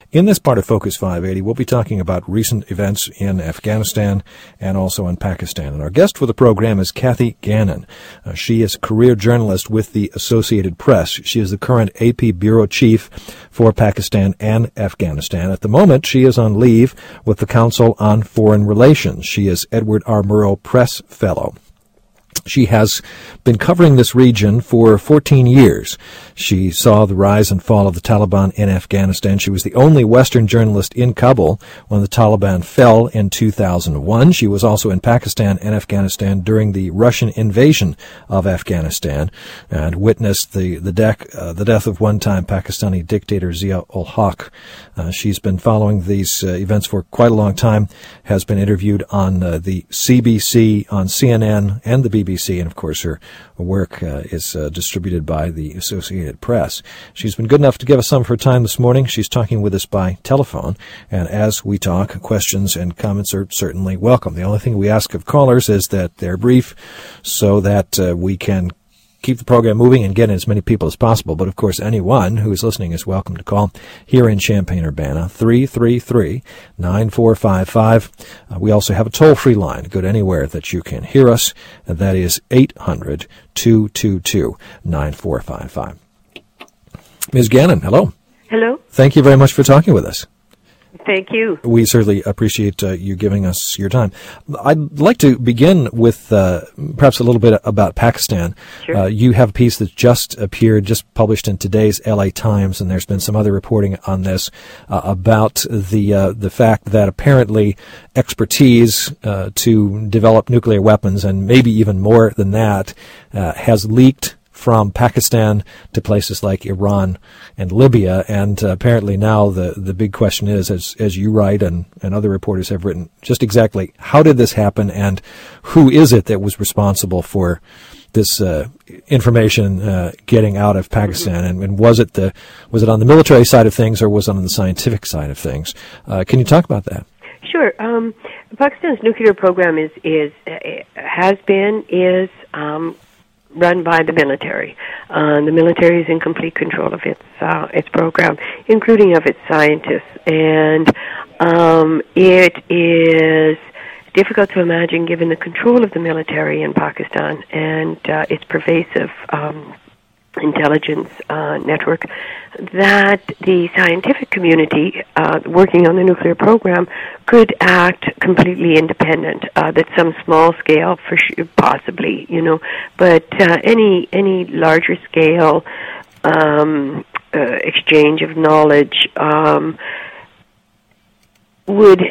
In this part of Focus 580, we'll be talking about recent events in Afghanistan and also in Pakistan. And our guest for the program is Cathy Gannon. She is a career journalist with the Associated Press. She is the current AP Bureau Chief for Pakistan and Afghanistan. At the moment, she is on leave with the Council on Foreign Relations. She is Edward R. Murrow Press Fellow. She has been covering this region for 14 years. She saw the rise and fall of the Taliban in Afghanistan. She was the only Western journalist in Kabul when the Taliban fell in 2001. She was also in Pakistan and Afghanistan during the Russian invasion of Afghanistan and witnessed the death of one-time Pakistani dictator Zia-ul-Haq. She's been following these events for quite a long time, has been interviewed on the CBC, on CNN, and the BBC, and of course her work is distributed by the Associated Press. She's been good enough to give us some of her time this morning. She's talking with us by telephone, and as we talk, questions and comments are certainly welcome. The only thing we ask of callers is that they're brief so that we can keep the program moving and get in as many people as possible. But, of course, anyone who is listening is welcome to call here in Champaign-Urbana, 333-9455. We also have a toll-free line. Go to anywhere that you can hear us, and that is 800-222-9455. Ms. Gannon, hello. Hello. Thank you very much for talking with us. Thank you. We certainly appreciate you giving us your time. I'd like to begin with perhaps a little bit about Pakistan. Sure. You have a piece that just published in today's LA Times, and there's been some other reporting on this about the fact that apparently expertise to develop nuclear weapons, and maybe even more than that, has leaked from Pakistan to places like Iran and Libya. And apparently now the big question is, as you write and other reporters have written, just exactly how did this happen and who is it that was responsible for this information getting out of Pakistan? And was it on the military side of things or was it on the scientific side of things? Can you talk about that? Sure. Pakistan's nuclear program is run by the military. The military is in complete control of its program, including of its scientists. And it is difficult to imagine, given the control of the military in Pakistan and its pervasive intelligence network, that the scientific community working on the nuclear program could act completely independent. That some small scale, for sure, possibly, but any larger scale exchange of knowledge would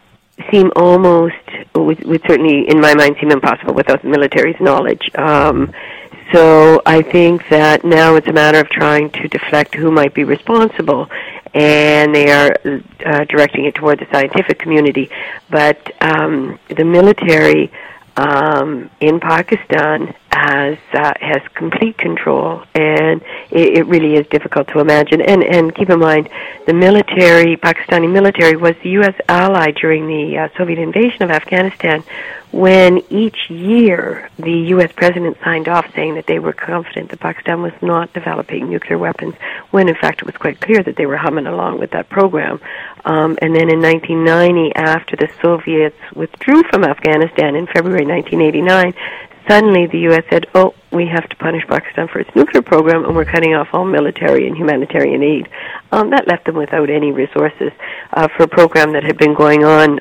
certainly, in my mind, seem impossible without the military's knowledge. So I think that now it's a matter of trying to deflect who might be responsible, and they are directing it toward the scientific community. But the military in Pakistan has complete control, and it really is difficult to imagine. And keep in mind, the Pakistani military, was the U.S. ally during the Soviet invasion of Afghanistan, when each year the U.S. president signed off saying that they were confident that Pakistan was not developing nuclear weapons, when in fact it was quite clear that they were humming along with that program. And then in 1990, after the Soviets withdrew from Afghanistan in February 1989, suddenly the U.S. said, we have to punish Pakistan for its nuclear program, and we're cutting off all military and humanitarian aid. That left them without any resources for a program that had been going on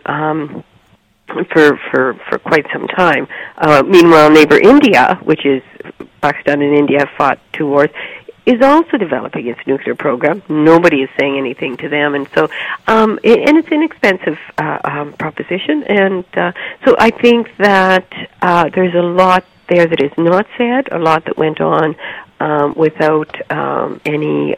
for quite some time. Meanwhile, neighbor India, which is Pakistan and India have fought 2 wars, is also developing its nuclear program. Nobody is saying anything to them, and so and it's an expensive proposition. And so I think that there's a lot there that is not said, a lot that went on without any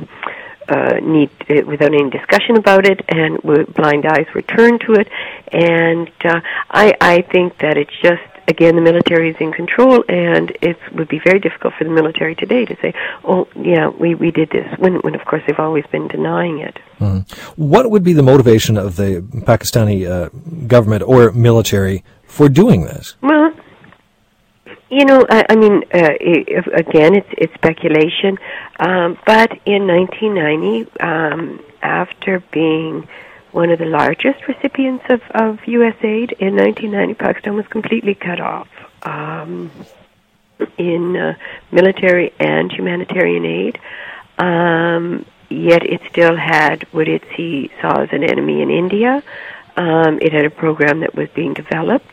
without any discussion about it, and blind eyes were turned to it. And I think that it's just, again, the military is in control, and it would be very difficult for the military today to say, we did this, when of course they've always been denying it. Mm. What would be the motivation of the Pakistani government or military for doing this? Well, Again, it's speculation. But in 1990, after being one of the largest recipients of U.S. aid, in 1990, Pakistan was completely cut off in military and humanitarian aid. Yet it still had what it saw as an enemy in India. It had a program that was being developed.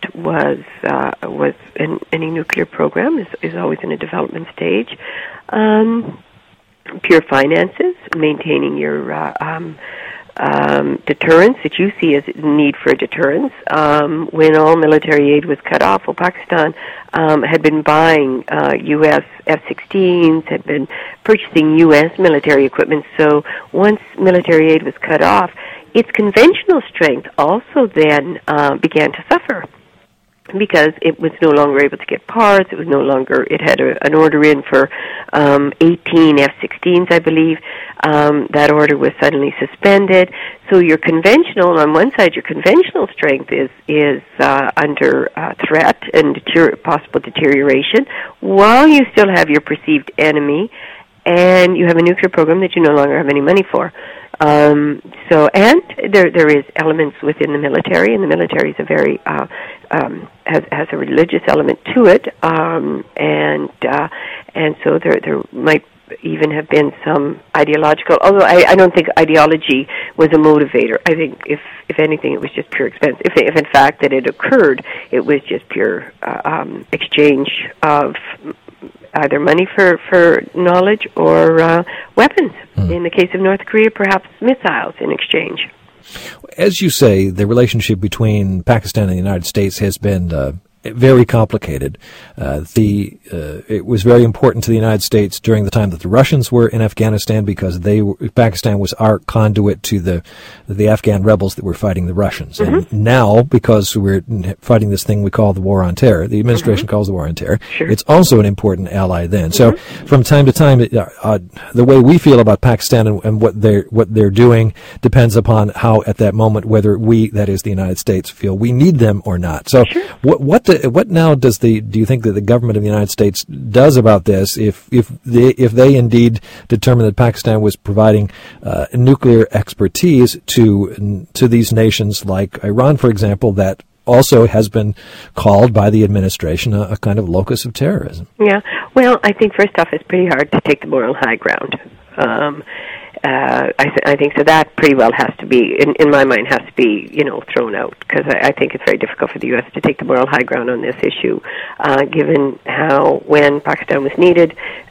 Any nuclear program is always in a development stage. Pure finances, maintaining your deterrence that you see as a need for deterrence. When all military aid was cut off, Pakistan had been buying U.S. F-16s, had been purchasing U.S. military equipment. So once military aid was cut off, its conventional strength also then began to suffer, because it was no longer able to get parts. It had an order in for 18 F-16s, I believe. That order was suddenly suspended. So your conventional, on one side, your conventional strength is under threat and possible deterioration, while you still have your perceived enemy, and you have a nuclear program that you no longer have any money for. And there is elements within the military, and the military is a very has a religious element to it, and so there might even have been some ideological. Although I don't think ideology was a motivator. I think if anything, it was just pure expense. If in fact that it occurred, it was just pure exchange of either money for knowledge or weapons. In the case of North Korea, perhaps missiles in exchange. As you say, the relationship between Pakistan and the United States has been very complicated. It was very important to the United States during the time that the Russians were in Afghanistan, because Pakistan was our conduit to the Afghan rebels that were fighting the Russians. Mm-hmm. And now, because we're fighting this thing we call the War on Terror, the administration calls the War on Terror, sure, it's also an important ally then. So from time to time, the way we feel about Pakistan and what they're doing depends upon how, at that moment, whether we, that is the United States, feel we need them or not. So sure. What now do you think that the government of the United States does about this if they indeed determine that Pakistan was providing nuclear expertise to these nations like Iran, for example, that also has been called by the administration a kind of locus of terrorism? Yeah, well, I think first off, it's pretty hard to take the moral high ground. I think so. That pretty well has to be, in my mind, has to be thrown out, because I think it's very difficult for the U.S. to take the moral high ground on this issue, given how when Pakistan was needed,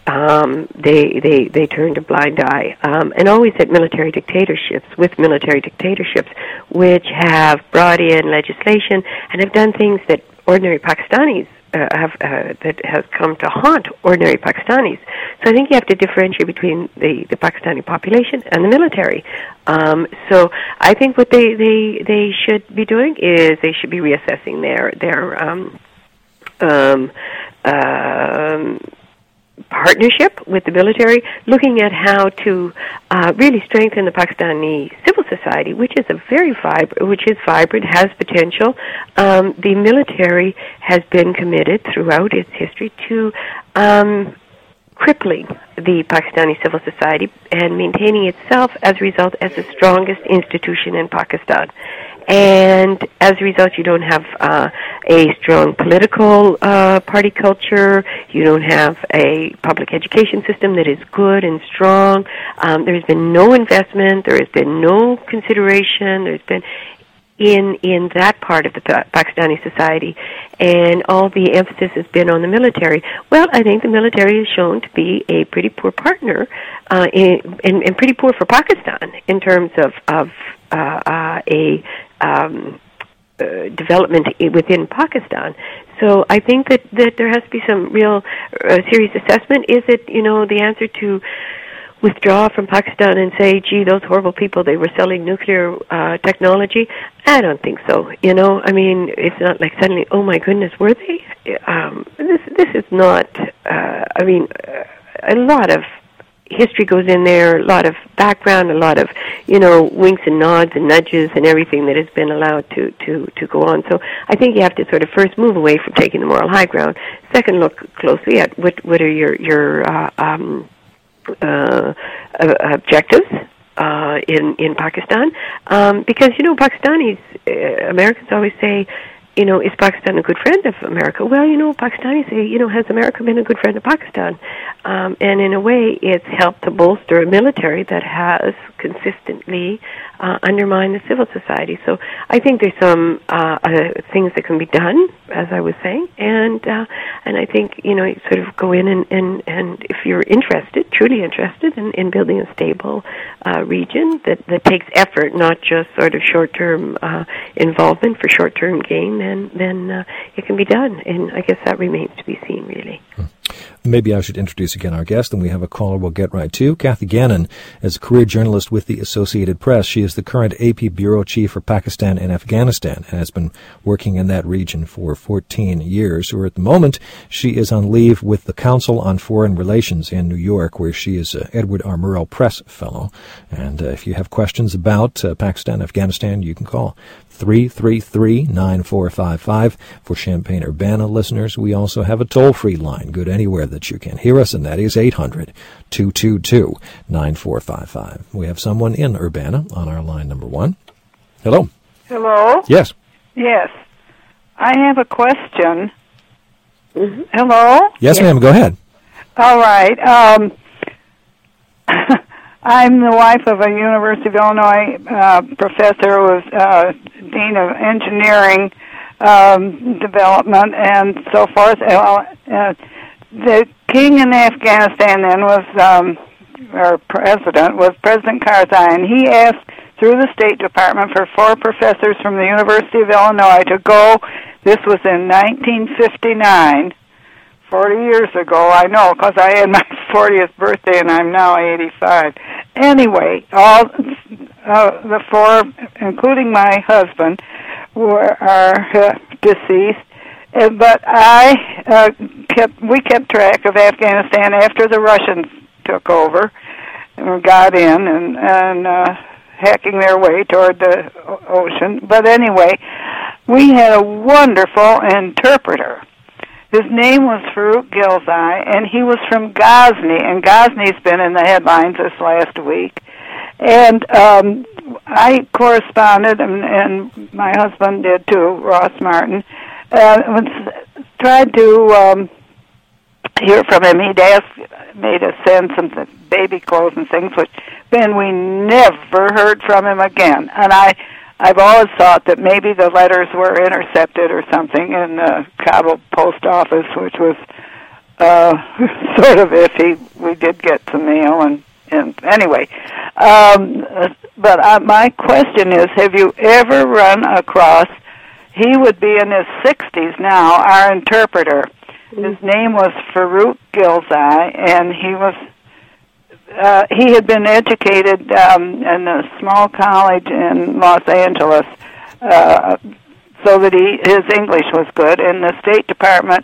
they turned a blind eye, and always at military dictatorships, which have brought in legislation and have done things that ordinary Pakistanis that has come to haunt ordinary Pakistanis. So I think you have to differentiate between the Pakistani population and the military. So I think what they should be doing is they should be reassessing their partnership with the military, looking at how to really strengthen the Pakistani civil society, which is vibrant, has potential. The military has been committed throughout its history to crippling the Pakistani civil society and maintaining itself as a result as the strongest institution in Pakistan. And as a result, you don't have a strong political party culture. You don't have a public education system that is good and strong. There's been no investment. There has been no consideration. There's been in that part of the Pakistani society, and all the emphasis has been on the military. Well, I think the military is shown to be a pretty poor partner, and pretty poor for Pakistan in terms of development within Pakistan. So I think that there has to be some real serious assessment. Is it, the answer to withdraw from Pakistan and say, gee, those horrible people, they were selling nuclear technology? I don't think so. It's not like suddenly, oh my goodness, were they? This is not, a lot of history goes in there, a lot of background, a lot of, winks and nods and nudges and everything that has been allowed to go on. So I think you have to sort of first move away from taking the moral high ground. Second, look closely at what are your objectives in Pakistan, because Pakistanis, Americans always say, is Pakistan a good friend of America? Well, Pakistanis say, has America been a good friend of Pakistan? And in a way, it's helped to bolster a military that has consistently undermined the civil society. So I think there's some things that can be done, as I was saying, and I think, you sort of go in and if you're interested, truly interested in building a stable region that takes effort, not just sort of short-term involvement for short-term gain, then it can be done. And I guess that remains to be seen, really. Maybe I should introduce again our guest, and we have a caller we'll get right to. Kathy Gannon is a career journalist with the Associated Press. She is the current AP bureau chief for Pakistan and Afghanistan and has been working in that region for 14 years. Or at the moment, she is on leave with the Council on Foreign Relations in New York, where she is an Edward R. Murrow Press Fellow. And if you have questions about Pakistan, Afghanistan, you can call 333-9455. For Champaign-Urbana listeners, we also have a toll-free line, good anywhere that you can hear us, and that is 800-222-9455. We have someone in Urbana on our line number 1. Hello. Hello? Yes. Yes. I have a question. Mm-hmm. Hello? Yes, ma'am. Go ahead. All right. I'm the wife of a University of Illinois professor who was Dean of Engineering Development and so forth. The king in Afghanistan then was, or president, was President Karzai, and he asked through the State Department for 4 professors from the University of Illinois to go. This was in 1959. 40 years ago, I know, because I had my 40th birthday and I'm now 85. Anyway, all the 4, including my husband, are deceased. But we kept track of Afghanistan after the Russians took over and got in and hacking their way toward the ocean. But anyway, we had a wonderful interpreter. His name was Farouk Gilzai, and he was from Ghazni, and Ghazni's been in the headlines this last week. And I corresponded, and my husband did too, Ross Martin, tried to hear from him. He'd made us send some baby clothes and things, which then we never heard from him again. And I've always thought that maybe the letters were intercepted or something in the Kabul post office, which was sort of iffy. We did get some mail, and anyway. But my question is, have you ever run across, he would be in his 60s now, our interpreter. His name was Farouk Gilzai, and he had been educated in a small college in Los Angeles, so that his English was good, and the State Department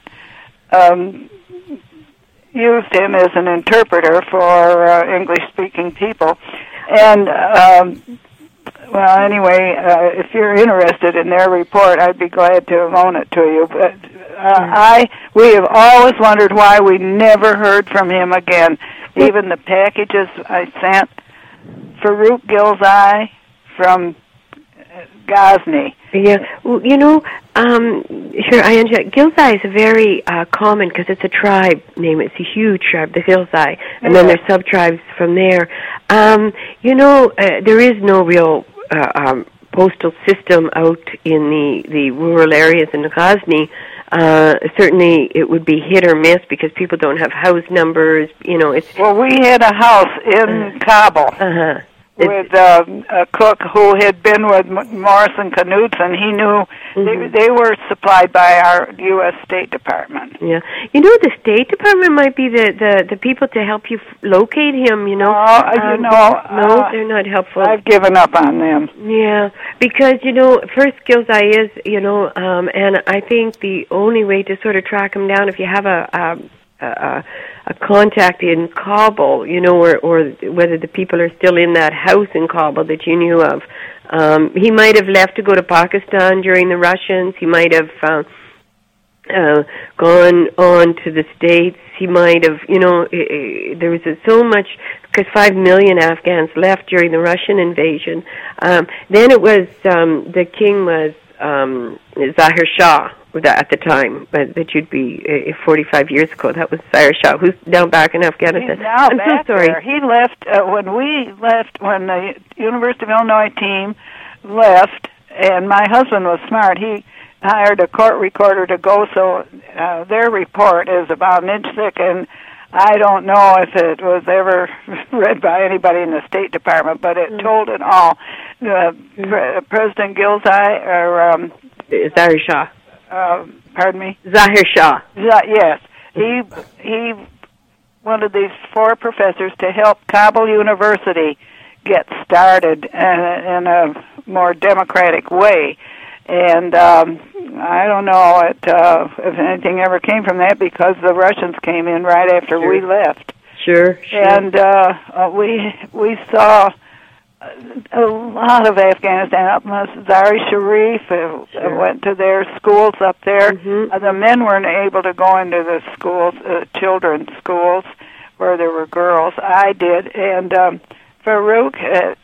used him as an interpreter for English-speaking people. And, well, anyway, if you're interested in their report, I'd be glad to loan it to you. But we have always wondered why we never heard from him again. Even the packages I sent, Farouk Gilzai from Ghazni. Yeah, well, sure, Gilzai is a very common, because it's a tribe name. It's a huge tribe, the Gilzai, and then there's sub-tribes from there. There is no real postal system out in the rural areas in Ghazni. Certainly it would be hit or miss because people don't have house numbers. Well, we had a house in Kabul with a cook who had been with Morrison Knudsen. He knew they were supplied by our U.S. State Department. Yeah. The State Department might be the people to help you locate him, No, they're not helpful. I've given up on them. Yeah, because, first Gilzai is, and I think the only way to sort of track him down, if you have a a contact in Kabul, or whether the people are still in that house in Kabul that you knew of. He might have left to go to Pakistan during the Russians. He might have gone on to the States. He might have, there was so much, because 5 million Afghans left during the Russian invasion. Then it was, the king was Zahir Shah at the time, that you'd be 45 years ago. That was Zahir Shah, who's now back in Afghanistan. He's now I'm back so sorry. there. He left when the University of Illinois team left, and my husband was smart. He hired a court recorder to go, so their report is about an inch thick, and I don't know if it was ever read by anybody in the State Department, but it told it all. President Gilzai, or Zahir Shah. Pardon me? Zahir Shah. Yes. He wanted these 4 professors to help Kabul University get started in a more democratic way. And I don't know if anything ever came from that, because the Russians came in right after we left. Sure. And we saw a lot of Afghanistan up. Mazar-e Sharif went to their schools up there. Mm-hmm. The men weren't able to go into the schools, children's schools, where there were girls. I did, and Farouk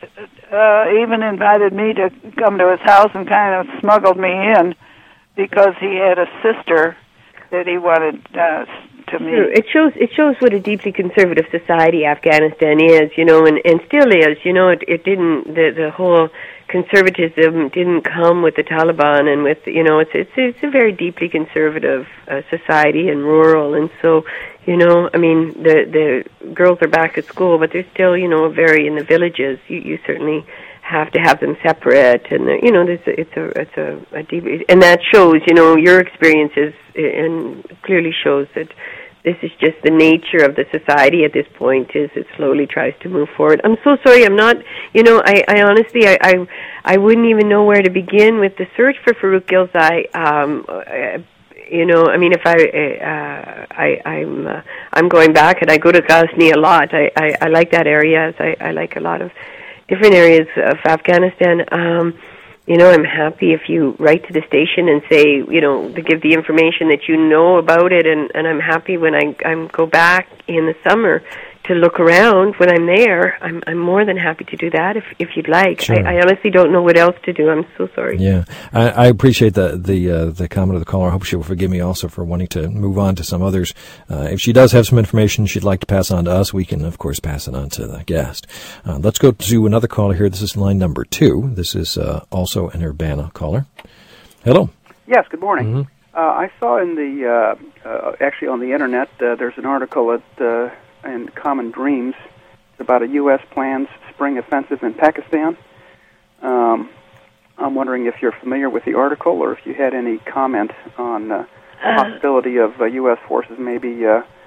even invited me to come to his house and kind of smuggled me in, because he had a sister that he wanted to meet. Sure. It shows what a deeply conservative society Afghanistan is, and still is. It didn't, the whole conservatism didn't come with the Taliban, and with, it's a very deeply conservative society, and rural, and so, the girls are back at school, but they're still, very in the villages. You certainly have to have them separate, and it's a deep, and that shows, your experiences, and clearly shows that this is just the nature of the society at this point, is it slowly tries to move forward. I'm so sorry, I'm not, I honestly, I wouldn't even know where to begin with the search for Farouk Gilzai. If I'm going back, and I go to Ghazni a lot. I like that area, as I like a lot of different areas of Afghanistan. I'm happy if you write to the station and say, to give the information that you know about it, and I'm happy when I go back in the summer to look around when I'm there. I'm more than happy to do that if you'd like. Sure. I honestly don't know what else to do. I'm so sorry. Yeah, I appreciate the comment of the caller. I hope she will forgive me also for wanting to move on to some others. If she does have some information she'd like to pass on to us, we can, of course, pass it on to the guest. Let's go to another caller here. This is line number 2. This is also an Urbana caller. Hello. Yes, good morning. Mm-hmm. I saw in the, actually on the Internet, there's an article in Common Dreams about a U.S. planned spring offensive in Pakistan. I'm wondering if you're familiar with the article, or if you had any comment on the possibility of U.S. forces maybe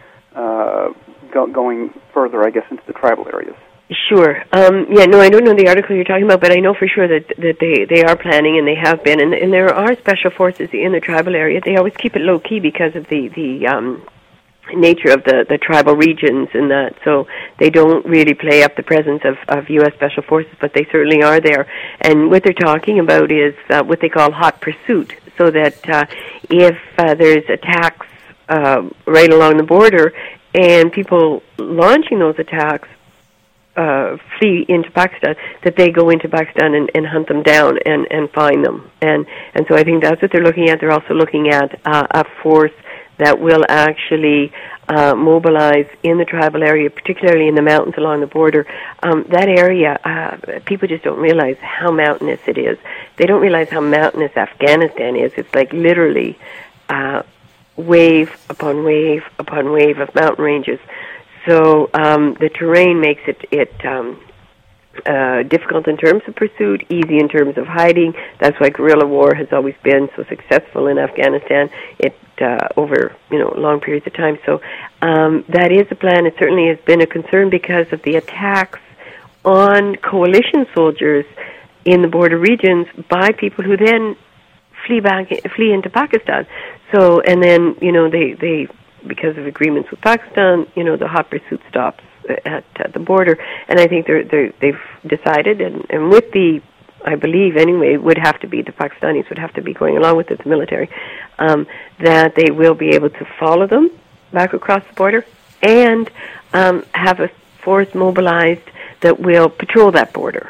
going further, I guess, into the tribal areas. Sure. I don't know the article you're talking about, but I know for sure that they are planning, and they have been, and there are special forces in the tribal area. They always keep it low key because of the nature of the tribal regions, and that, so they don't really play up the presence of U.S. Special Forces, but they certainly are there. And what they're talking about is what they call hot pursuit, so that if there's attacks right along the border, and people launching those attacks flee into Pakistan, that they go into Pakistan and hunt them down and find them. And so I think that's what they're looking at. They're also looking at a force that will actually mobilize in the tribal area, particularly in the mountains along the border. That area, people just don't realize how mountainous it is. They don't realize how mountainous Afghanistan is. It's like literally wave upon wave upon wave of mountain ranges. So the terrain makes it difficult in terms of pursuit, easy in terms of hiding. That's why guerrilla war has always been so successful in Afghanistan. Over long periods of time. So that is a plan. It certainly has been a concern because of the attacks on coalition soldiers in the border regions by people who then flee into Pakistan. So, and then they because of agreements with Pakistan, the hot pursuit stops at the border. And I think they've decided, and with the, I believe anyway, would have to be, the Pakistanis would have to be going along with it, the military, that they will be able to follow them back across the border and have a force mobilized that will patrol that border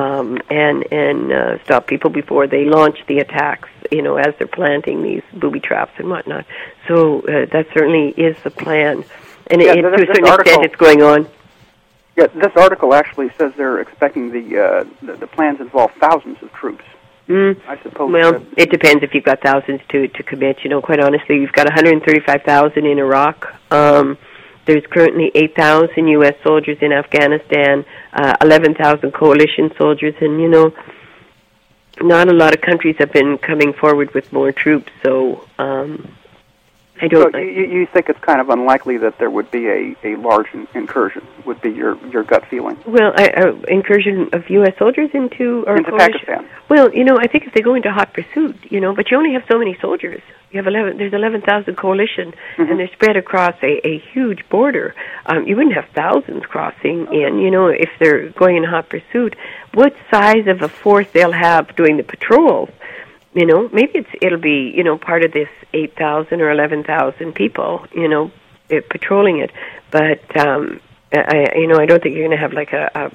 and stop people before they launch the attacks, as they're planting these booby traps and whatnot. So that certainly is the plan. And to a certain extent it's going on. Yeah, this article actually says they're expecting the plans involve thousands of troops. I suppose. Well, it depends if you've got thousands to commit. Quite honestly, you've got 135,000 in Iraq. There's currently 8,000 U.S. soldiers in Afghanistan, 11,000 coalition soldiers, and, not a lot of countries have been coming forward with more troops, so I don't... So you think it's kind of unlikely that there would be a large incursion, would be your gut feeling? Well, incursion of U.S. soldiers into Pakistan. Well, I think if they go into hot pursuit, but you only have so many soldiers. You have there's 11,000 coalition, and they're spread across a huge border. You wouldn't have thousands crossing in, if they're going in hot pursuit. What size of a force they'll have doing the patrols, maybe it'll be, part of this 8,000 or 11,000 people, patrolling it. But, I don't think you're going to have like a.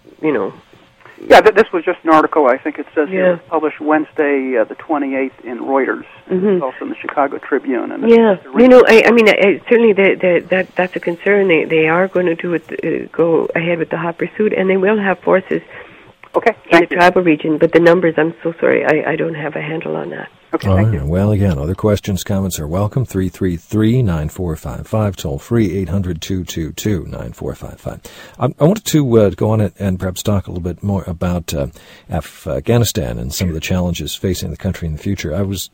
Yeah, this was just an article. I think it says it was published Wednesday, the 28th, in Reuters. It's also in the Chicago Tribune. And certainly that's a concern. They are going to do it, go ahead with the hot pursuit, and they will have forces in the tribal region. But the numbers, I'm so sorry, I don't have a handle on that. Okay, all thank right. you. Well, again, other questions, comments are welcome. 333-9455, toll free 800-222-9455. I wanted to go on it and perhaps talk a little bit more about Afghanistan and some of the challenges facing the country in the future. I was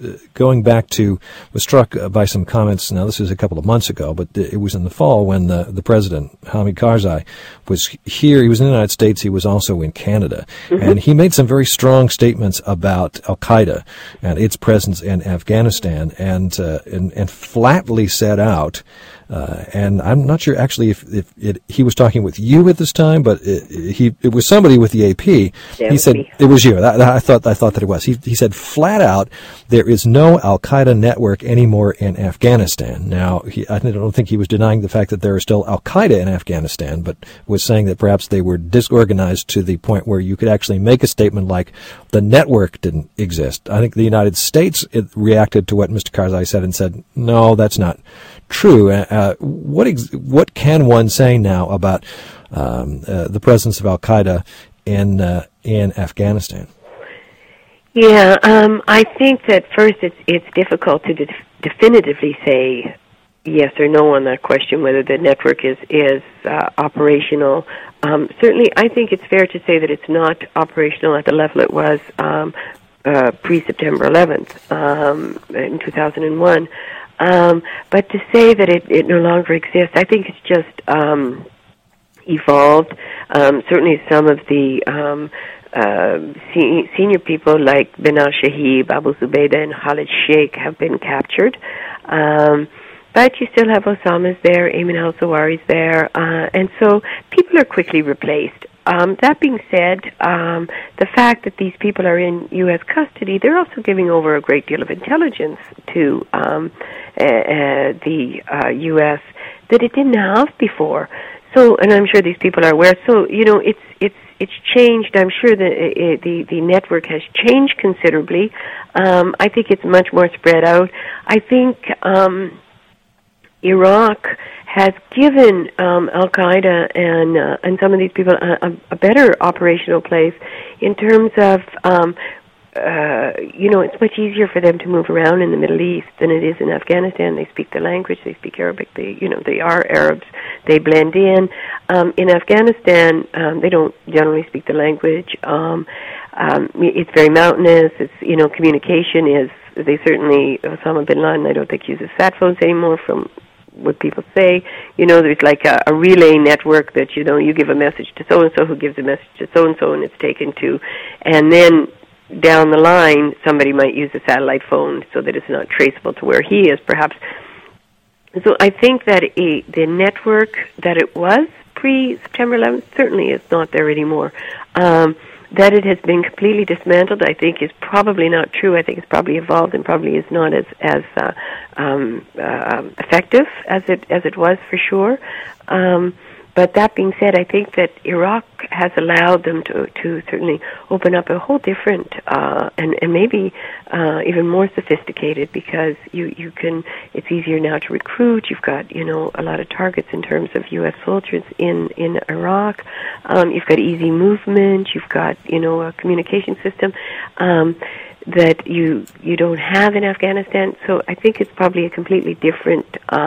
was struck by some comments. Now, this is a couple of months ago, but it was in the fall when the president, Hamid Karzai, was here. He was in the United States. He was also in Canada. And he made some very strong statements about Al-Qaeda and its presence in Afghanistan, and flatly set out. And I'm not sure actually if he was talking with you at this time, but it was somebody with the AP. Yeah, he said it was you. I thought that it was. He said flat out, there is no Al Qaeda network anymore in Afghanistan. Now, I don't think he was denying the fact that there are still Al Qaeda in Afghanistan, but was saying that perhaps they were disorganized to the point where you could actually make a statement like the network didn't exist. I think the United States reacted to what Mr. Karzai said and said, no, that's not true. What can one say now about the presence of Al Qaeda in Afghanistan? Yeah, I think that first it's difficult to definitively say yes or no on that question, whether the network is operational. Certainly, I think it's fair to say that it's not operational at the level it was pre-September 11th in 2001. But to say that it no longer exists, I think it's just evolved. Certainly some of the senior people like Benar Shahib, Abu Zubaydah, and Khalid Sheikh have been captured. But you still have Osama's there, Ayman al-Zawahiri's there, and so people are quickly replaced. That being said, the fact that these people are in U.S. custody, they're also giving over a great deal of intelligence to the U.S. that it didn't have before. So, and I'm sure these people are aware. So, it's changed. I'm sure the network has changed considerably. I think it's much more spread out. I think Iraq has given Al-Qaeda and some of these people a better operational place in terms of, it's much easier for them to move around in the Middle East than it is in Afghanistan. They speak the language, they speak Arabic, they are Arabs, they blend in. In Afghanistan, they don't generally speak the language. It's very mountainous, communication is, they certainly, Osama bin Laden, I don't think uses sat phones anymore from what people say. There's like a relay network that, you give a message to so-and-so who gives a message to so-and-so and it's taken to, and then down the line, somebody might use a satellite phone so that it's not traceable to where he is. Perhaps So I think that the network that it was pre-September 11th certainly is not there anymore. That it has been completely dismantled, I think, is probably not true. I think it's probably evolved and probably is not as effective as it was for sure. But that being said, I think that Iraq has allowed them to certainly open up a whole different and maybe even more sophisticated, because you can, it's easier now to recruit. You've got, you know, a lot of targets in terms of U.S. soldiers in Iraq. You've got easy movement. You've got, you know, a communication system that you don't have in Afghanistan. So I think it's probably a completely different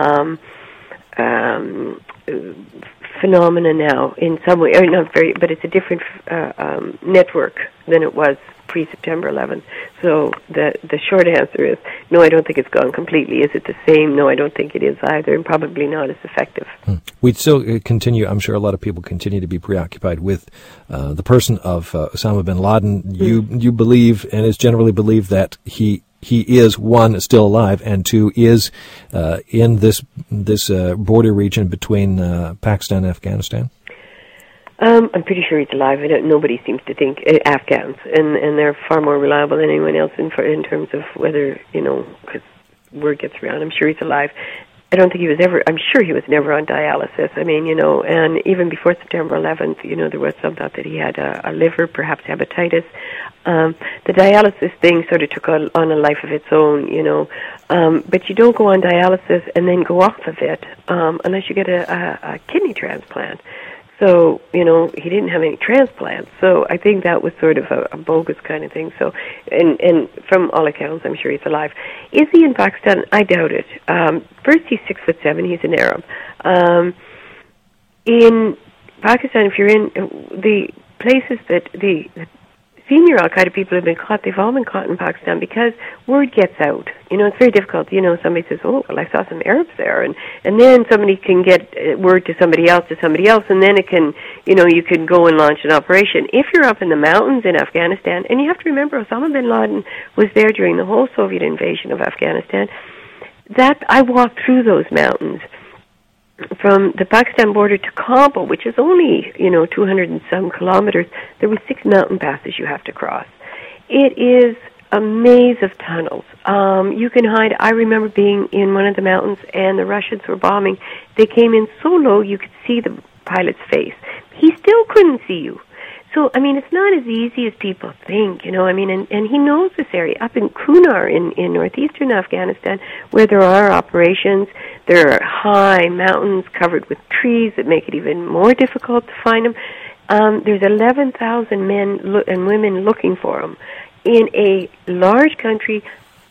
phenomena now in some way, or not very, but it's a different network than it was pre-September 11th. So the short answer is no, I don't think it's gone completely. Is it the same? No, I don't think it is either, and probably not as effective. We'd still continue, I'm sure a lot of people continue to be preoccupied with the person of Osama bin Laden. You believe, and is generally believed, that he is, one, still alive, and two, is in this border region between Pakistan and Afghanistan? I'm pretty sure he's alive. Nobody seems to think Afghans, and they're far more reliable than anyone else in terms of whether, you know, because word gets around. I'm sure he's alive. I don't think he was ever, I'm sure he was never on dialysis. I mean, you know, and even before September 11th, you know, there was some thought that he had a liver, perhaps hepatitis. The dialysis thing sort of took on a life of its own, you know, but you don't go on dialysis and then go off of it unless you get a kidney transplant. So, you know, he didn't have any transplants. So I think that was sort of a bogus kind of thing. So, and from all accounts, I'm sure he's alive. Is he in Pakistan? I doubt it. First, he's 6'7". He's an Arab. In Pakistan, if you're in the places that the senior Al-Qaeda people have been caught, they've all been caught in Pakistan because word gets out. You know, it's very difficult. You know, somebody says, oh, well, I saw some Arabs there. And then somebody can get word to somebody else, and then it can, you know, you can go and launch an operation. If you're up in the mountains in Afghanistan, and you have to remember Osama bin Laden was there during the whole Soviet invasion of Afghanistan, that I walked through those mountains from the Pakistan border to Kabul, which is only, you know, 200 and some kilometers. There were 6 mountain passes you have to cross. It is a maze of tunnels. You can hide. I remember being in one of the mountains and the Russians were bombing. They came in so low you could see the pilot's face. He still couldn't see you. So, I mean, it's not as easy as people think, you know. I mean, and he knows this area. Up in Kunar in northeastern Afghanistan, where there are operations, there are high mountains covered with trees that make it even more difficult to find him. There's 11,000 men and women looking for him in a large country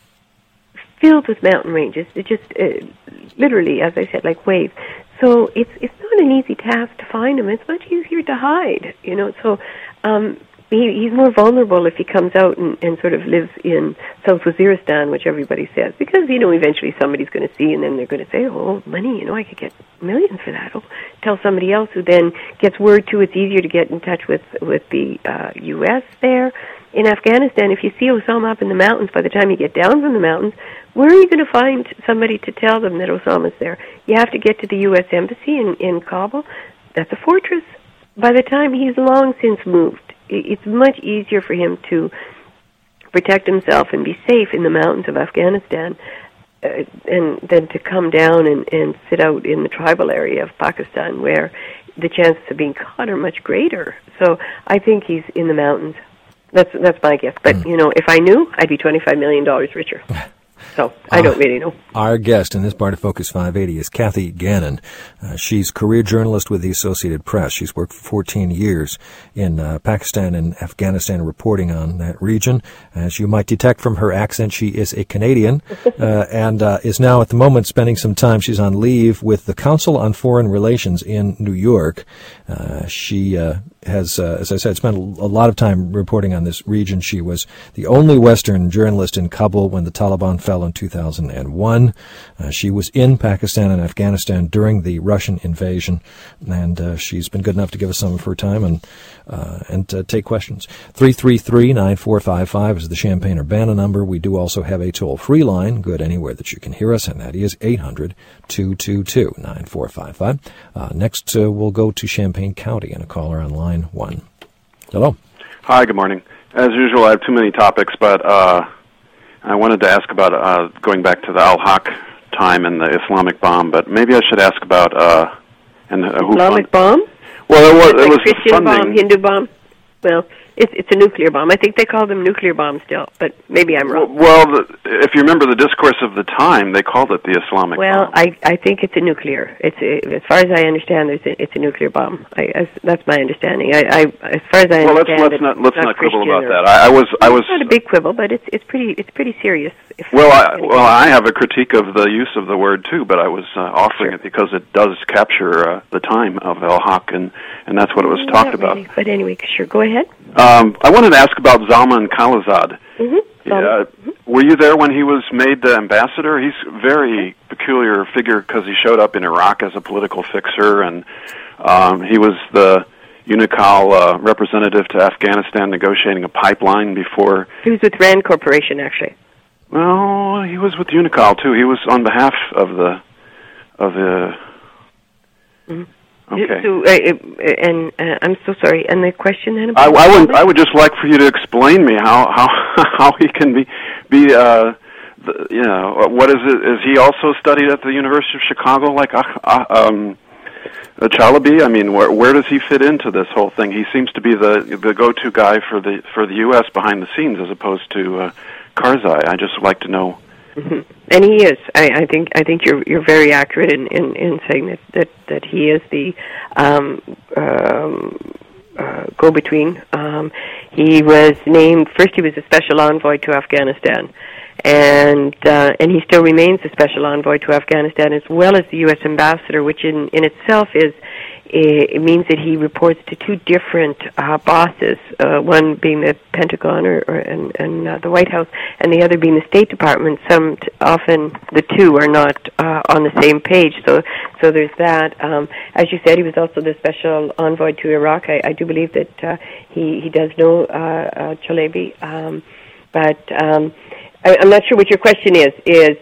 filled with mountain ranges. It just literally, as I said, like waves. So it's not an easy task to find him. It's much easier to hide, you know. So he's more vulnerable if he comes out and sort of lives in South Waziristan, which everybody says, because, you know, eventually somebody's going to see, and then they're going to say, oh, money, you know, I could get millions for that. Oh, tell somebody else, who then gets word to. It's easier to get in touch with the U.S. there. In Afghanistan, if you see Osama up in the mountains, by the time you get down from the mountains, where are you going to find somebody to tell them that Osama's there? You have to get to the U.S. Embassy in Kabul. That's a fortress. By the time he's long since moved, it's much easier for him to protect himself and be safe in the mountains of Afghanistan and then to come down and sit out in the tribal area of Pakistan, where the chances of being caught are much greater. So I think he's in the mountains. That's my guess. But, you know, if I knew, I'd be $25 million richer. So I don't really know. Our guest in this part of Focus 580 is Cathy Gannon. She's career journalist with the Associated Press. She's worked for 14 years in Pakistan and Afghanistan, reporting on that region. As you might detect from her accent, she is a Canadian and is now at the moment spending some time. She's on leave with the Council on Foreign Relations in New York. She has, as I said, spent a lot of time reporting on this region. She was the only Western journalist in Kabul when the Taliban fell in 2001. She was in Pakistan and Afghanistan during the Russian invasion, and she's been good enough to give us some of her time and take questions. 333-9455 is the Champaign-Urbana number. We do also have a toll-free line, good anywhere that you can hear us, and that is 800-222-9455. Next, we'll go to Champaign County and a caller on line 1. Hello. Hi, good morning. As usual, I have too many topics, but I wanted to ask about going back to the Al-Haq time and the Islamic bomb, but maybe I should ask about who Islamic bomb? Well, it was Christian funding. bomb, Hindu bomb. Well, it's a nuclear bomb. I think they call them nuclear bombs still, but maybe I'm wrong. Well, if you remember the discourse of the time, they called it the Islamic bomb. I think it's a nuclear. As far as I understand, it's a nuclear bomb. That's my understanding. As far as I understand, let's not quibble about that. It's not a big quibble, but it's pretty serious. I have a critique of the use of the word too, but I was offering it because it does capture the time of Al-Haq, and that's what it was talked about. Really. But anyway, sure, go aheed. I wanted to ask about Zalman Khalilzad. Mm-hmm. Were you there when he was made the ambassador? He's a very peculiar figure because he showed up in Iraq as a political fixer, and he was the UNICAL representative to Afghanistan negotiating a pipeline before... He was with RAND Corporation, actually. Well, he was with UNICAL, too. He was on behalf of the... Mm-hmm. Okay. So, I'm so sorry. And the question then? I would just like for you to explain me how he can be what is it? Is he also studied at the University of Chicago like Chalabi? I mean, where does he fit into this whole thing? He seems to be the go-to guy for the U.S. behind the scenes as opposed to Karzai. I just like to know. Mm-hmm. And he is. I think you're very accurate in saying that he is the go-between. He was named first. He was a special envoy to Afghanistan, and he still remains a special envoy to Afghanistan as well as the U.S. ambassador, which in itself is. It means that he reports to two different bosses, one being the Pentagon and the White House, and the other being the State Department. Often the two are not on the same page. So there's that. As you said, he was also the special envoy to Iraq. I do believe that he does know Chalabi, but I'm not sure what your question is.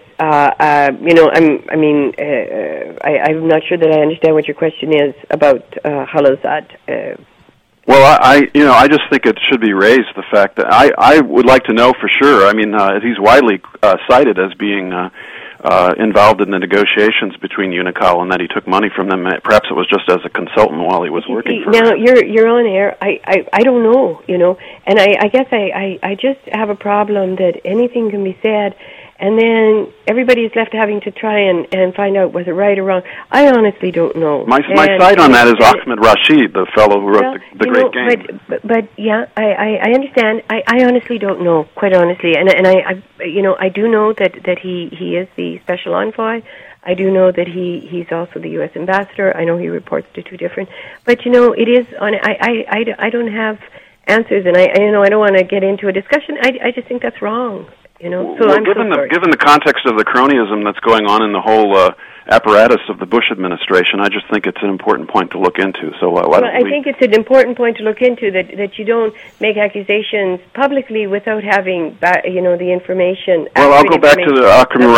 I'm not sure that I understand what your question is about Khalilzad. Well, I just think it should be raised, the fact that I would like to know for sure. I mean, he's widely cited as being involved in the negotiations between UNICAL and that he took money from them. Perhaps it was just as a consultant while he was working for them. Now, you're on air. I don't know, and I guess I just have a problem that anything can be said, and then everybody is left having to try and find out was it right or wrong. I honestly don't know. My side on that is Ahmed Rashid, the fellow who wrote the Great Game. But yeah, I understand. I honestly don't know, quite honestly, and I do know that he is the special envoy. I do know that he's also the U.S. ambassador. I know he reports to two different. But it is on. I don't have answers, and I don't want to get into a discussion. I just think that's wrong. So well, given the context of the cronyism that's going on in the whole apparatus of the Bush administration, I just think it's an important point to look into. So I think it's an important point to look into that you don't make accusations publicly without having the information. Well, I'll go back to the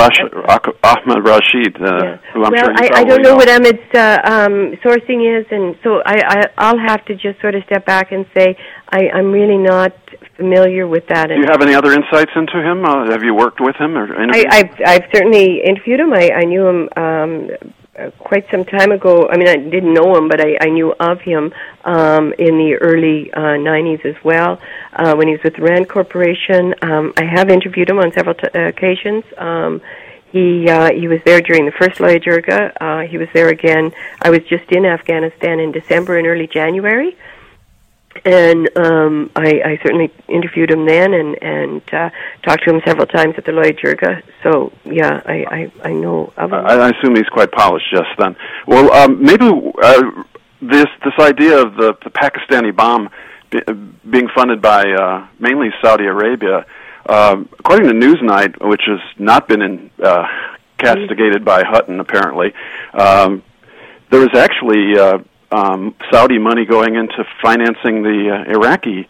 Ahmed Rashid, who I'm sure you I don't know what Ahmed's sourcing is, and so I'll have to just sort of step back and say I'm really not familiar with that. Do you have any other insights into him? Have you worked with him or interviewed? I've certainly interviewed him. I knew him quite some time ago. I mean, I didn't know him, but I knew of him in the early 90s as well, when he was with the RAND Corporation. I have interviewed him on several occasions. He was there during the first Loya Jirga. He was there again. I was just in Afghanistan in December and early January. And I certainly interviewed him then and talked to him several times at the Loya Jirga. So, yeah, I know of him. I assume he's quite polished just then. Well, maybe this idea of the Pakistani bomb being funded by mainly Saudi Arabia, according to Newsnight, which has not been castigated by Hutton apparently, there was actually Saudi money going into financing the Iraqi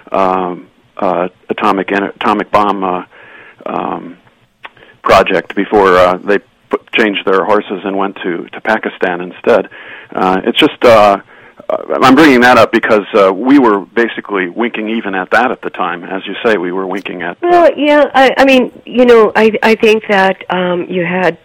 atomic bomb project before they changed their horses and went to Pakistan instead. It's just I'm bringing that up because we were basically winking even at that at the time. As you say, we were winking at... Well, yeah, I mean, you know, I think that you had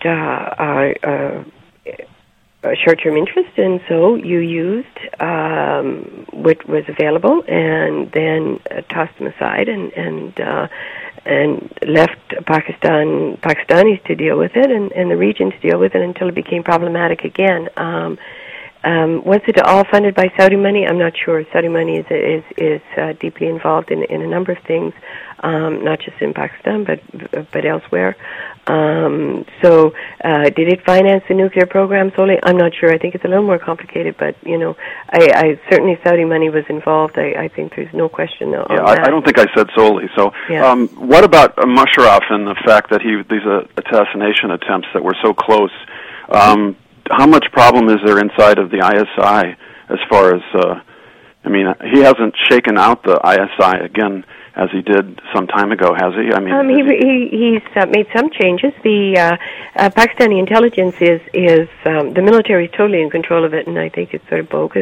a short-term interest, and so you used what was available and then tossed them aside and left Pakistanis to deal with it and the region to deal with it until it became problematic again. Was it all funded by Saudi money? I'm not sure. Saudi money is deeply involved in a number of things, not just in Pakistan, but elsewhere. So did it finance the nuclear program solely? I'm not sure. I think it's a little more complicated, but, you know, I certainly Saudi money was involved. I think there's no question on that. I don't think I said solely. So what about Musharraf and the fact that these assassination attempts that were so close, how much problem is there inside of the ISI as far as, I mean, he hasn't shaken out the ISI again as he did some time ago, has he? I mean, he's made some changes. The Pakistani intelligence is the military is totally in control of it, and I think it's sort of bogus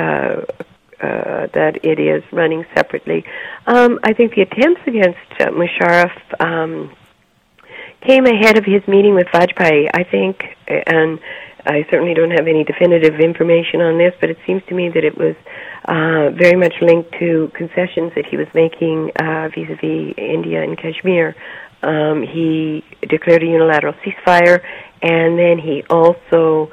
that it is running separately. I think the attempts against Musharraf came ahead of his meeting with Vajpayee, I think, and I certainly don't have any definitive information on this, but it seems to me that it was very much linked to concessions that he was making vis-a-vis India and Kashmir. He declared a unilateral ceasefire, and then he also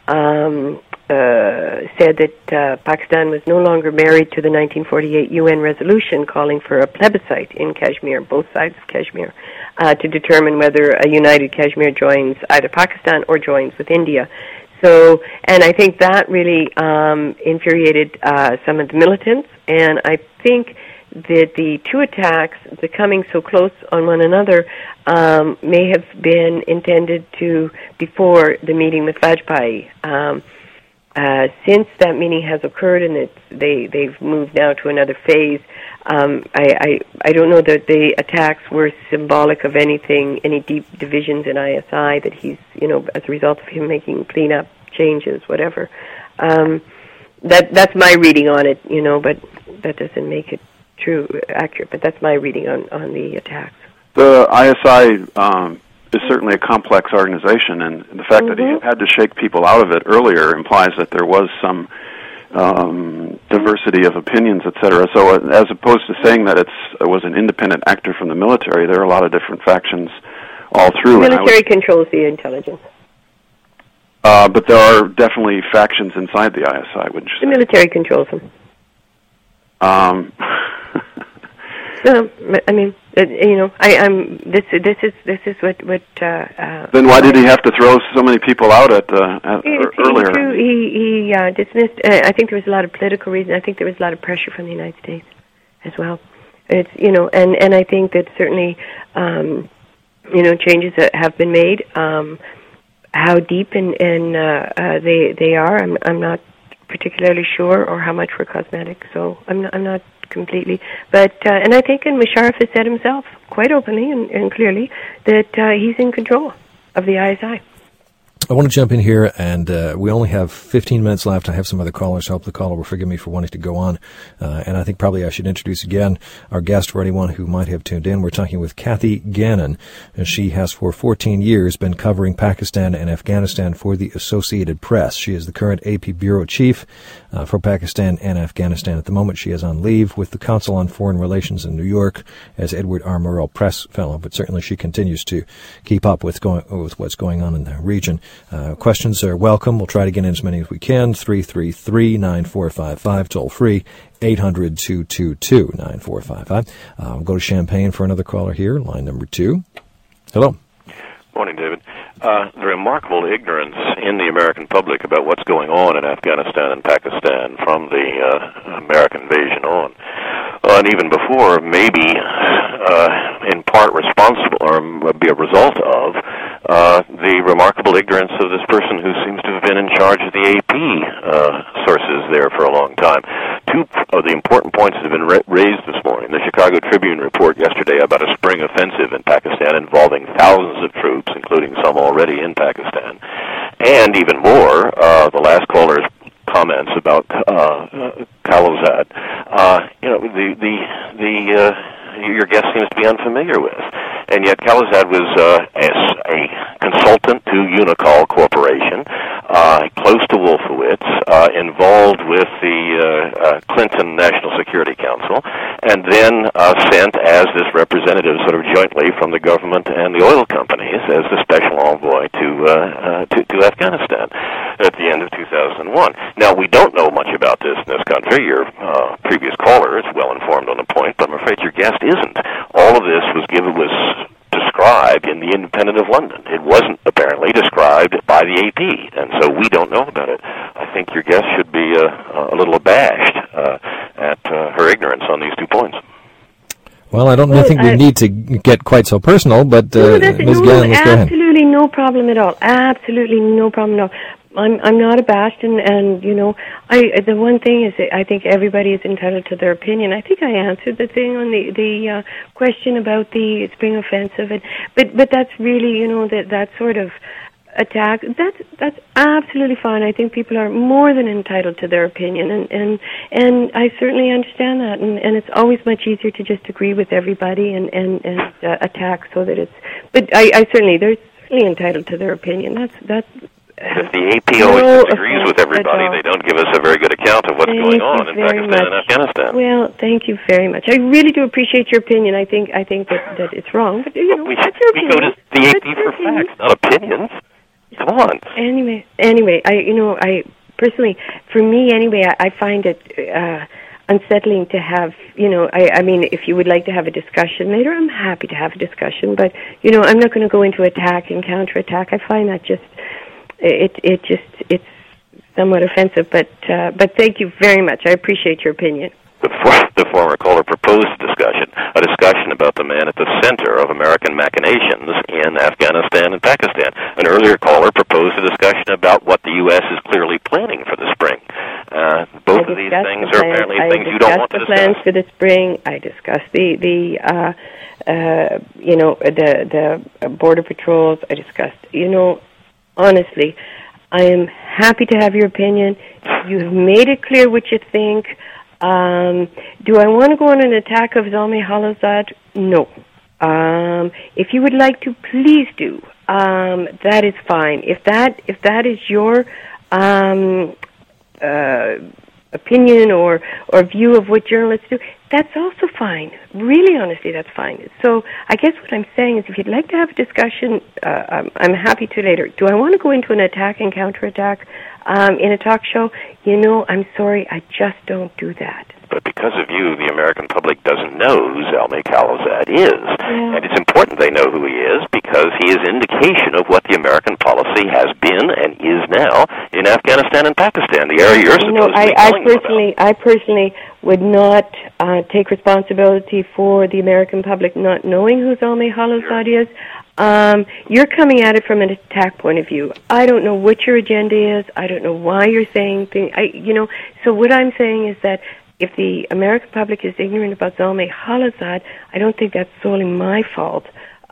said that Pakistan was no longer married to the 1948 UN resolution calling for a plebiscite in Kashmir, both sides of Kashmir, to determine whether a united Kashmir joins either Pakistan or joins with India. So, and I think that really infuriated some of the militants, and I think that the two attacks becoming so close on one another may have been intended to before the meeting with Vajpayee. Since that meeting has occurred and they've moved now to another phase, I don't know that the attacks were symbolic of anything, any deep divisions in ISI that he's, you know, as a result of him making cleanup changes, whatever. That's my reading on it, you know, but that doesn't make it accurate, but that's my reading on the attacks. The ISI is certainly a complex organization, and the fact that he had to shake people out of it earlier implies that there was some diversity of opinions, etc. So as opposed to saying that it was an independent actor from the military, there are a lot of different factions all through. The military controls the intelligence. But there are definitely factions inside the ISI, wouldn't you say? The military controls them. No, I mean, you know, This is what. Then why did he have to throw so many people out earlier? He dismissed. I think there was a lot of political reason. I think there was a lot of pressure from the United States as well. It's, you know, and I think that certainly, you know, changes that have been made. How deep in they are, I'm not particularly sure, or how much were cosmetic. So I'm not completely, but and I think, and Musharraf has said himself quite openly and clearly that he's in control of the ISI. I want to jump in here, and we only have 15 minutes left. I have some other callers. I hope the caller will forgive me for wanting to go on. And I think probably I should introduce again our guest for anyone who might have tuned in. We're talking with Kathy Gannon, and she has for 14 years been covering Pakistan and Afghanistan for the Associated Press. She is the current AP bureau chief for Pakistan and Afghanistan. At the moment, she is on leave with the Council on Foreign Relations in New York as Edward R. Murrell Press Fellow, but certainly she continues to keep up with what's going on in the region. Questions are welcome. We'll try to get in as many as we can. 333-9455, toll free, 800-222-9455. We'll go to Champaign for another caller here, line number 2. Hello. Morning, David. the remarkable ignorance in the American public about what's going on in Afghanistan and Pakistan from the American invasion on, and even before, maybe in part responsible or be a result of the remarkable ignorance of this person who seems to have been in charge of the AP sources there for a long time. Two of the important points that have been raised this morning. The Chicago Tribune report yesterday about a spring offensive in Pakistan involving thousands of troops, including some already in Pakistan, and even more, the last caller's comments about Khalilzad. Your guest seems to be unfamiliar with, and yet Khalilzad was a consultant to Unicol Corporation, close to Wolfowitz, involved with the Clinton National Security Council, and then sent as this representative sort of jointly from the government and the oil companies as the special envoy to Afghanistan at the end of 2001. Now, we don't know much about this in this country. Your previous caller is well informed on the point, but I'm afraid your guest isn't. All of this was described in the Independent of London. It wasn't apparently described by the AP, and so we don't know about it. I think your guest should be a little abashed at her ignorance on these 2 points. Well, I don't think we need to get quite so personal, but Ms. Gannon, let's go ahead. Absolutely no problem at all. Absolutely no problem at all. I'm not abashed, and the one thing is that I think everybody is entitled to their opinion. I think I answered the thing on the question about the spring offensive, but that's really that sort of attack. That's absolutely fine. I think people are more than entitled to their opinion, and I certainly understand that. And it's always much easier to just agree with everybody and attack so that it's. But they're certainly entitled to their opinion. That's. If the AP always disagrees with everybody, they don't give us a very good account of what's going on in Pakistan and Afghanistan. Well, thank you very much. I really do appreciate your opinion. I think that it's wrong, but we go to the AP for facts, not opinions. Come on. Anyway, I personally, for me anyway, I find it unsettling to have, I mean, if you would like to have a discussion later, I'm happy to have a discussion, but, I'm not going to go into attack and counterattack. I find that just, it's somewhat offensive, but thank you very much. I appreciate your opinion. The former caller proposed a discussion about the man at the center of American machinations in Afghanistan and Pakistan. An earlier caller proposed a discussion about what the U.S. is clearly planning for the spring. Both of these things are apparently things you don't want to discuss. I discussed the plans for the spring. I discussed the border patrols. I discussed, honestly, I am happy to have your opinion. You have made it clear what you think. Do I want to go on an attack of Zalmay Khalilzad? No. If you would like to, please do. That is fine. If that is your opinion or view of what journalists do, that's also fine. Really, honestly, that's fine. So I guess what I'm saying is if you'd like to have a discussion, I'm happy to later. Do I want to go into an attack and counterattack in a talk show? I'm sorry, I just don't do that. But because of you, the American public doesn't know who Zalmay Khalilzad is. Yeah. And it's important they know who he is because he is indication of what the American policy has been and is now in Afghanistan and Pakistan, the area you're supposed to be telling them about. I personally would not take responsibility for the American public not knowing who Zalmay Khalilzad is. You're coming at it from an attack point of view. I don't know what your agenda is. I don't know why you're saying things. So what I'm saying is that if the American public is ignorant about Zalmay Khalilzad, I don't think that's solely my fault.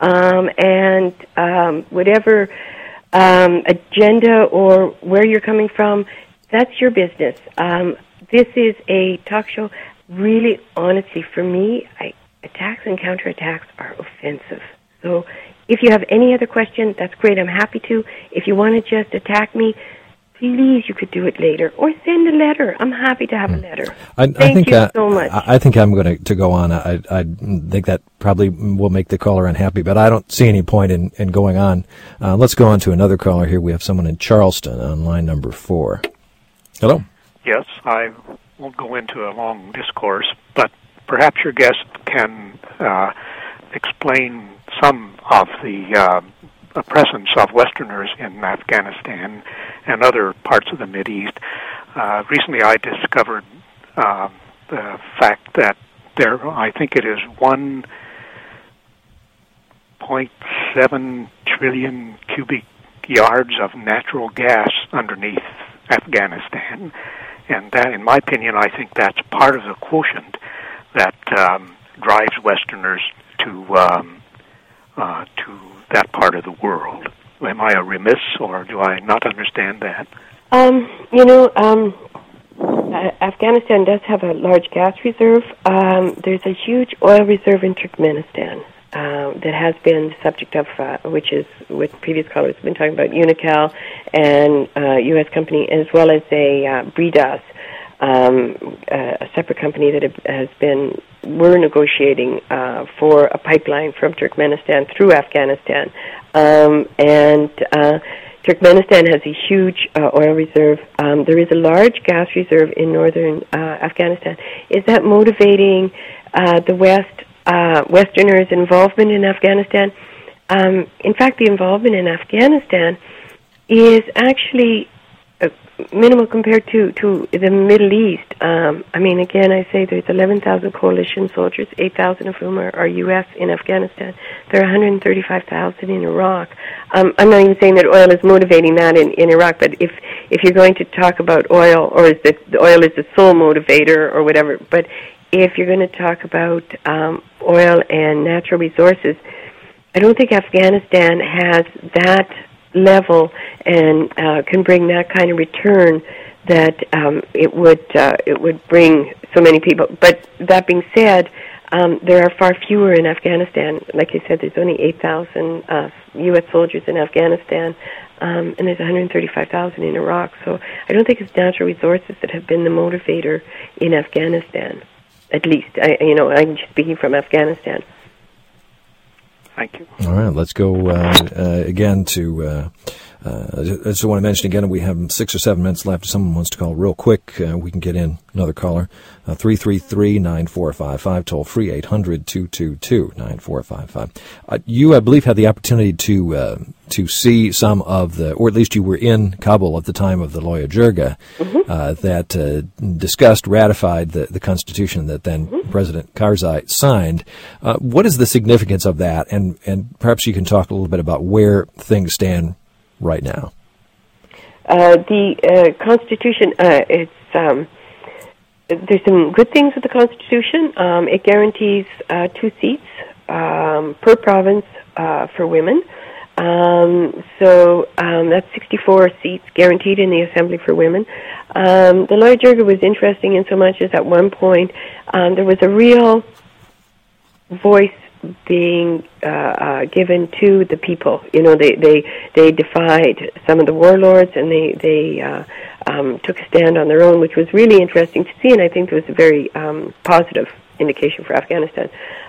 Whatever agenda or where you're coming from, that's your business. This is a talk show. Really, honestly, for me, attacks and counterattacks are offensive. So if you have any other question, that's great. I'm happy to. If you want to just attack me, please, you could do it later. Or send a letter. I'm happy to have a letter. Thank you so much. I think I'm going to go on. I think that probably will make the caller unhappy, but I don't see any point in going on. Let's go on to another caller here. We have someone in Charleston on line number 4. Hello? Yes, I won't go into a long discourse, but perhaps your guest can explain some of the a presence of Westerners in Afghanistan and other parts of the Mideast. Recently, I discovered the fact that I think it is 1.7 trillion cubic yards of natural gas underneath Afghanistan. And that, in my opinion, I think that's part of the quotient that drives Westerners to that part of the world. Am I a remiss, or do I not understand that? Afghanistan does have a large gas reserve. There's a huge oil reserve in Turkmenistan that has been the subject of, which is what previous callers have been talking about, Unocal and U.S. company, as well as a BRIDAS, a separate company that we're negotiating for a pipeline from Turkmenistan through Afghanistan. Turkmenistan has a huge oil reserve. There is a large gas reserve in northern Afghanistan. Is that motivating the Westerners' involvement in Afghanistan? In fact, the involvement in Afghanistan is actually minimal compared to the Middle East. Again, I say there's 11,000 coalition soldiers, 8,000 of whom are U.S. in Afghanistan. There are 135,000 in Iraq. I'm not even saying that oil is motivating that in Iraq, but if you're going to talk about oil, or is that the oil is the sole motivator or whatever, but if you're going to talk about oil and natural resources, I don't think Afghanistan has that level and can bring that kind of return that it would bring so many people. But that being said, there are far fewer in Afghanistan. Like I said, there's only 8,000 U.S. soldiers in Afghanistan, and there's 135,000 in Iraq. So I don't think it's natural resources that have been the motivator in Afghanistan. At least, I'm just speaking from Afghanistan. Thank you. All right, let's go again to. I just want to mention again, we have 6 or 7 minutes left. If someone wants to call real quick, we can get in another caller. 333-9455, toll free 800-222-9455. You, I believe, had the opportunity to see some of the, or at least you were in Kabul at the time of the Loya Jirga, that discussed, ratified the Constitution that then President Karzai signed. What is the significance of that? And perhaps you can talk a little bit about where things stand right now. The Constitution, there's some good things with the Constitution. It guarantees 2 seats per province for women. So that's 64 seats guaranteed in the Assembly for women. The Loya Jirga was interesting in so much as at one point there was a real voice being given to the people. They defied some of the warlords, and they took a stand on their own, which was really interesting to see, and I think it was a very positive indication for Afghanistan.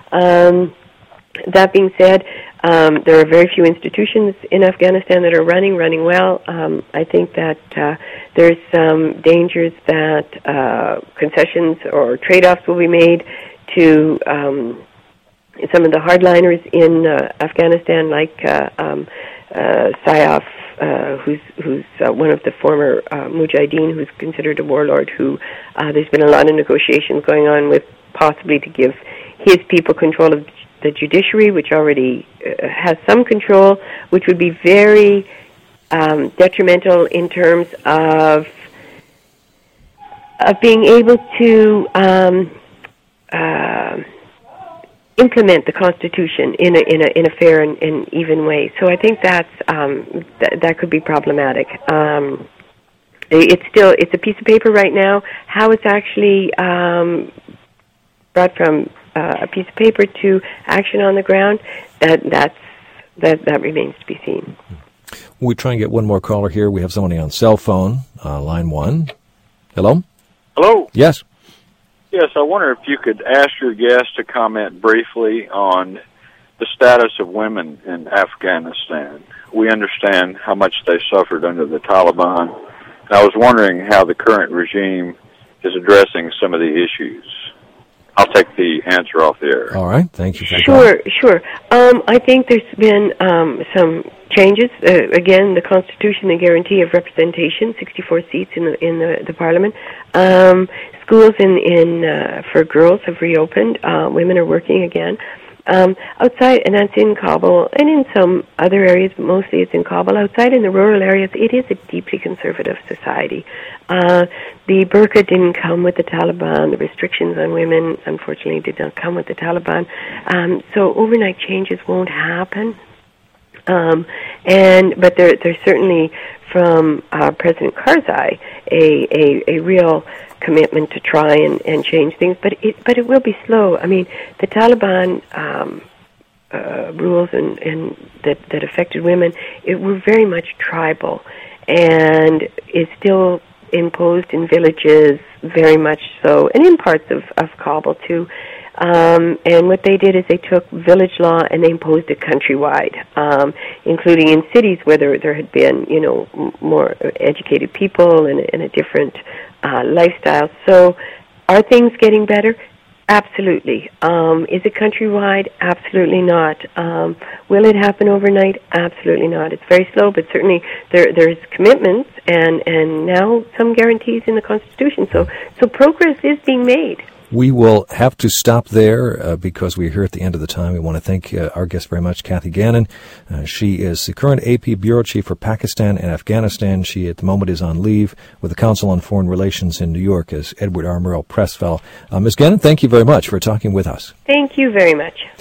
That being said, there are very few institutions in Afghanistan that are running well. I think that there's some dangers that concessions or trade-offs will be made to some of the hardliners in Afghanistan, like Saif, who's one of the former Mujahideen, who's considered a warlord, who there's been a lot of negotiations going on with, possibly to give his people control of the judiciary, which already has some control, which would be very detrimental in terms of being able to implement the Constitution in a fair and even way. So I think that's that could be problematic. It's a piece of paper right now. How it's actually brought from a piece of paper to action on the ground, that remains to be seen. We try and get one more caller here. We have somebody on cell phone, line 1. Hello? Hello? Yes. Yes, I wonder if you could ask your guest to comment briefly on the status of women in Afghanistan. We understand how much they suffered under the Taliban. I was wondering how the current regime is addressing some of the issues. I'll take the answer off the air. All right, thank you. Sure. I think there's been some changes. Again, the Constitution, the guarantee of representation, 64 seats in the Parliament. Schools for girls have reopened. Women are working again. Outside, and that's in Kabul, and in some other areas, but mostly it's in Kabul. Outside in the rural areas, it is a deeply conservative society. The burqa didn't come with the Taliban. The restrictions on women, unfortunately, did not come with the Taliban. So overnight changes won't happen. But there's certainly from President Karzai a real commitment to try and change things, but it will be slow. I mean, the Taliban rules and that affected women, it were very much tribal, and is still imposed in villages, very much so, and in parts of Kabul too. And what they did is they took village law and they imposed it countrywide, including in cities where there had been, more educated people and a different lifestyle. So, are things getting better? Absolutely. Is it countrywide? Absolutely not. Will it happen overnight? Absolutely not. It's very slow, but certainly there's commitments and now some guarantees in the Constitution. So progress is being made. We will have to stop there because we're here at the end of the time. We want to thank our guest very much, Cathy Gannon. She is the current AP Bureau Chief for Pakistan and Afghanistan. She, at the moment, is on leave with the Council on Foreign Relations in New York as Edward R. Murrow Press Fellow. Ms. Gannon, thank you very much for talking with us. Thank you very much.